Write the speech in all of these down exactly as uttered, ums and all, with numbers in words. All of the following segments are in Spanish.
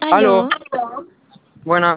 Aló, Aló, buenas.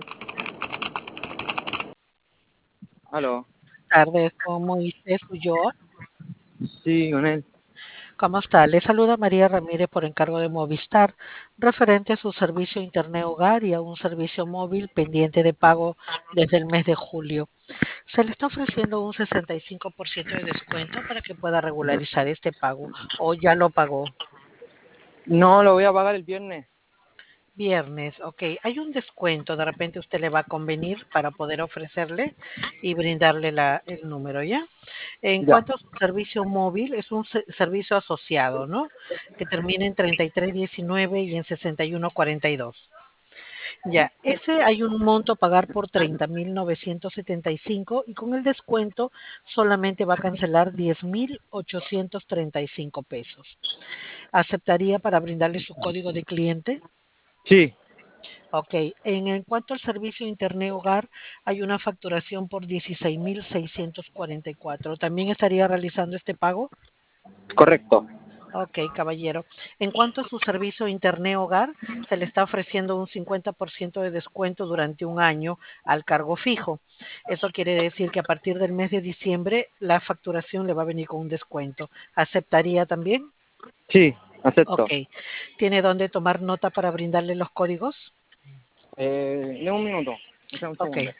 Aló, tardes, con Moisés Ulloa. sí, con él. ¿Cómo está? Le saluda María Ramírez por encargo de Movistar, referente a su servicio Internet Hogar y a un servicio móvil pendiente de pago desde el mes de julio. Se le está ofreciendo un sesenta y cinco por ciento de descuento para que pueda regularizar este pago o ya lo pagó. No, lo voy a pagar el viernes. Viernes, ok. Hay un descuento, de repente usted le va a convenir para poder ofrecerle y brindarle la, el número, ¿ya? En Ya, cuanto a su servicio móvil, es un se- servicio asociado, ¿no? Que termina en treinta y tres diecinueve y en sesenta y uno cuarenta y dos. Ya, ese hay un monto a pagar por treinta mil novecientos setenta y cinco y con el descuento solamente va a cancelar diez mil ochocientos treinta y cinco pesos. ¿Aceptaría para brindarle su código de cliente? sí, Ok, en, en cuanto al servicio Internet Hogar, hay una facturación por dieciséis mil seiscientos cuarenta y cuatro. ¿También estaría realizando este pago? correcto. Ok, caballero. En cuanto a su servicio Internet Hogar, se le está ofreciendo un cincuenta por ciento de descuento durante un año al cargo fijo. Eso quiere decir que a partir del mes de diciembre la facturación le va a venir con un descuento. ¿Aceptaría también? Sí, Ok. acepto. ¿Tiene dónde tomar nota para brindarle los códigos? Eh, de un minuto, o sea, un Ok. segundo.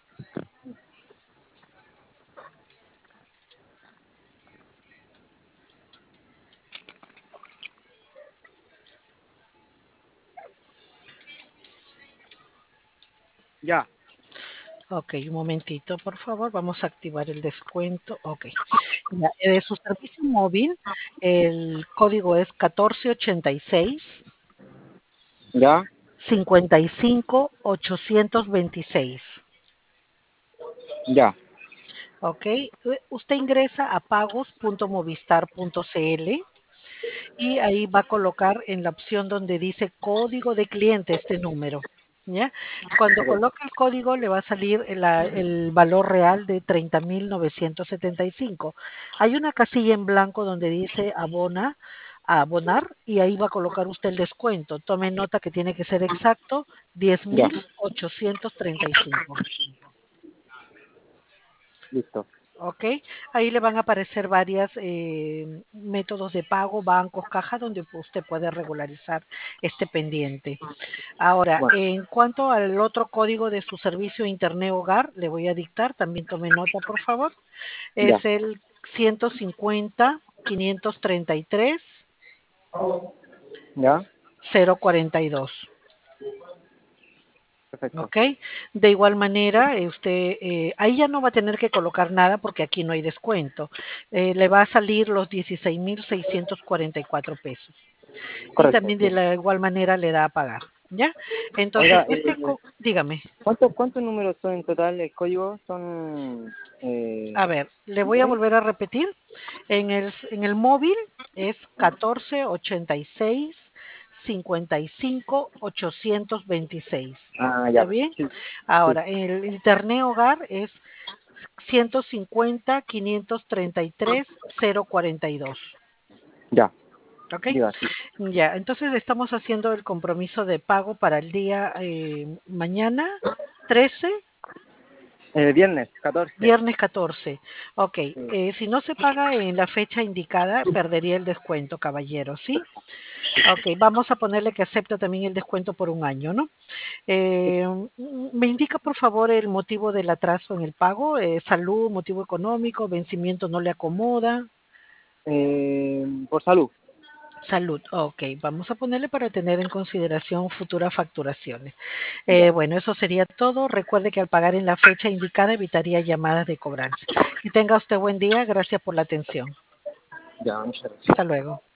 Ya, Ok, un momentito, por favor. Vamos a activar el descuento. Ok. Ya, eh, de su servicio móvil, el código es catorce ochenta y seis ya, cincuenta y cinco ochocientos veintiséis. ya, Ok. Eh, Usted ingresa a pagos punto movistar punto cl y ahí va a colocar en la opción donde dice código de cliente este número. ¿Ya? Cuando ok, coloque el código le va a salir el, a- el valor real de treinta mil novecientos setenta y cinco. Hay una casilla en blanco donde dice abona, abonar y ahí va a colocar usted el descuento. Tome nota que tiene que ser exacto, diez ya, mil ochocientos treinta y cinco. listo. ¿Ok? Ahí le van a aparecer varios métodos de pago, bancos, cajas, donde usted puede regularizar este pendiente. Ahora, Bueno, en cuanto al otro código de su servicio Internet Hogar, le voy a dictar, también tome nota, por favor. ya, Es el ciento cincuenta quinientos treinta y tres ya, cero cuarenta y dos. perfecto. ¿Ok? De igual manera, eh, usted eh, ahí ya no va a tener que colocar nada porque aquí no hay descuento. Eh, le va a salir los dieciséis mil seiscientos cuarenta y cuatro pesos. Y Correcto, también de sí. la igual manera le da a pagar. ¿Ya? Entonces, Oiga, este, eh, co- dígame. ¿cuántos, cuántos números son en total? ¿El código son A eh, ver, le voy a seis? volver a repetir. En el, en el móvil es catorce ochenta y seis cincuenta y cinco ochocientos veintiséis. Ah, ¿Está ya, bien? sí, sí, Ahora, en el internet hogar es ciento cincuenta quinientos treinta y tres cero cuarenta y dos. ya, ¿Ok? diga, sí. Ya, entonces estamos haciendo el compromiso de pago para el día eh, mañana trece. Eh, viernes, catorce. Viernes catorce. Ok, Sí. eh, si no se paga en la fecha indicada, perdería el descuento, caballero, ¿sí? Ok, vamos a ponerle que acepta también el descuento por un año, ¿no? Eh, mm, ¿Me indica por favor el motivo del atraso en el pago? Eh, ¿salud, motivo económico, vencimiento no le acomoda? Eh, por salud. Salud, ok, vamos a ponerle para tener en consideración futuras facturaciones. Eh, Ya, bueno, eso sería todo. Recuerde que al pagar en la fecha indicada evitaría llamadas de cobranza. Que tenga usted buen día. Gracias por la atención. ya, muchas gracias. Hasta luego.